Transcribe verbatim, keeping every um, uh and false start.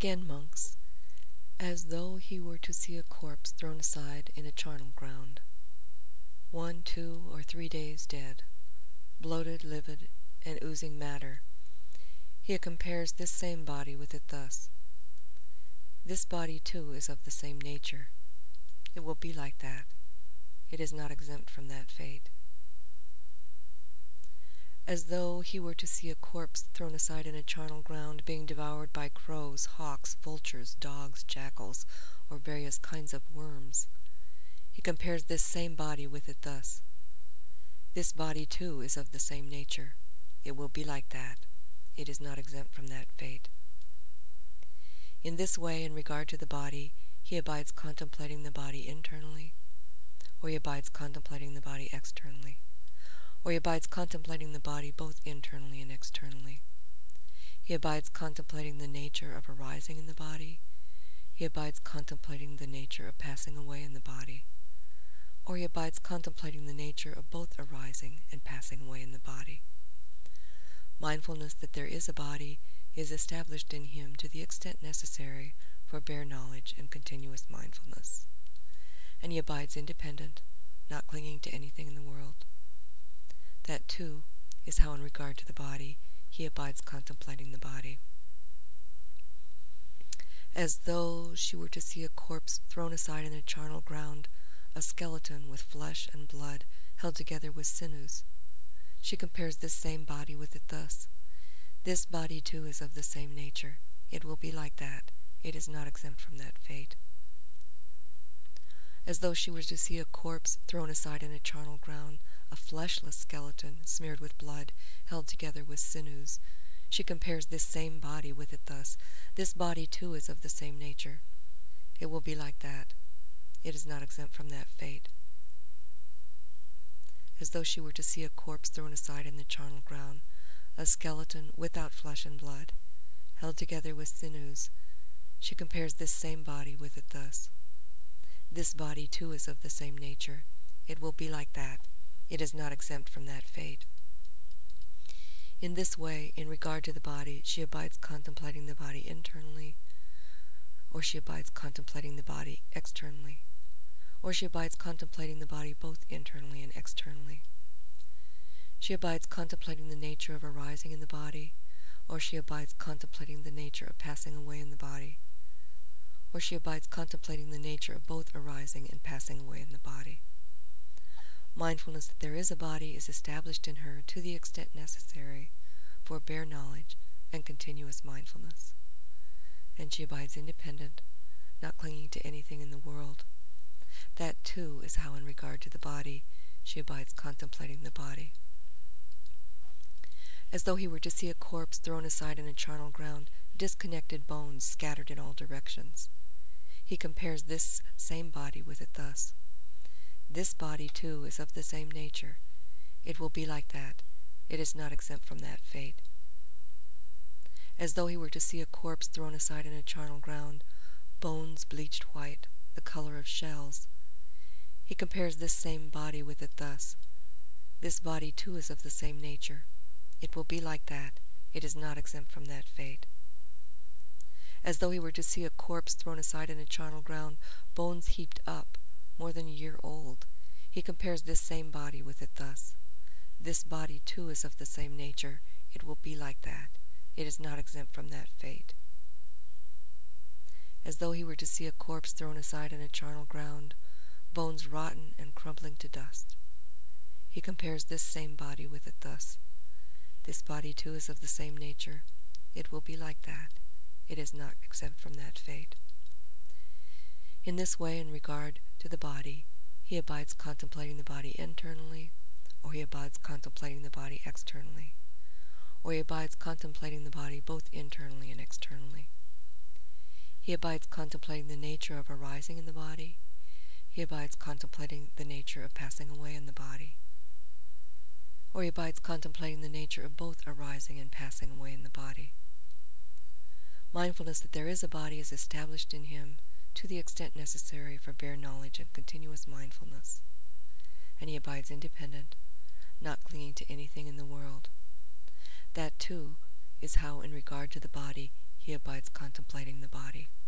Again, monks, as though he were to see a corpse thrown aside in a charnel ground, one, two, or three days dead, bloated, livid, and oozing matter, he compares this same body with it thus. This body, too, is of the same nature. It will be like that. It is not exempt from that fate. As though he were to see a corpse thrown aside in a charnel ground being devoured by crows, hawks, vultures, dogs, jackals, or various kinds of worms, he compares this same body with it thus. This body, too, is of the same nature. It will be like that. It is not exempt from that fate. In this way, in regard to the body, he abides contemplating the body internally, or he abides contemplating the body externally, or he abides contemplating the body both internally and externally. He abides contemplating the nature of arising in the body, he abides contemplating the nature of passing away in the body, or he abides contemplating the nature of both arising and passing away in the body. Mindfulness that there is a body is established in him to the extent necessary for bare knowledge and continuous mindfulness, and he abides independent, not clinging to anything in the world. That, too, is how in regard to the body he abides contemplating the body. As though she were to see a corpse thrown aside in a charnel ground, a skeleton with flesh and blood held together with sinews, she compares this same body with it thus. This body, too, is of the same nature. It will be like that. It is not exempt from that fate. As though she were to see a corpse thrown aside in a charnel ground, a fleshless skeleton smeared with blood, held together with sinews, she compares this same body with it thus. This body, too, is of the same nature. It will be like that. It is not exempt from that fate. As though she were to see a corpse thrown aside in the charnel ground, a skeleton without flesh and blood, held together with sinews, she compares this same body with it thus. This body, too, is of the same nature. It will be like that. It is not exempt from that fate. In this way, in regard to the body, she abides contemplating the body internally, or she abides contemplating the body externally, or she abides contemplating the body both internally and externally. She abides contemplating the nature of arising in the body, or she abides contemplating the nature of passing away in the body, or she abides contemplating the nature of both arising and passing away in the body. Mindfulness that there is a body is established in her to the extent necessary for bare knowledge and continuous mindfulness, and she abides independent, not clinging to anything in the world. That, too, is how in regard to the body she abides contemplating the body. As though he were to see a corpse thrown aside in a charnel ground, disconnected bones scattered in all directions, he compares this same body with it thus. This body, too, is of the same nature. It will be like that. It is not exempt from that fate. As though he were to see a corpse thrown aside in a charnel ground, bones bleached white, the color of shells, he compares this same body with it thus. This body, too, is of the same nature. It will be like that. It is not exempt from that fate. As though he were to see a corpse thrown aside in a charnel ground, bones heaped up, more than a year old, he compares this same body with it thus. This body, too, is of the same nature. It will be like that. It is not exempt from that fate. As though he were to see a corpse thrown aside in a charnel ground, bones rotten and crumbling to dust, he compares this same body with it thus. This body, too, is of the same nature. It will be like that. It is not exempt from that fate. In this way, in regard to the body, he abides contemplating the body internally, or he abides contemplating the body externally, or he abides contemplating the body both internally and externally. He abides contemplating the nature of arising in the body, he abides contemplating the nature of passing away in the body, or he abides contemplating the nature of both arising and passing away in the body. Mindfulness that there is a body is established in him to the extent necessary for bare knowledge and continuous mindfulness, and he abides independent, not clinging to anything in the world. That, too, is how, in regard to the body, he abides contemplating the body.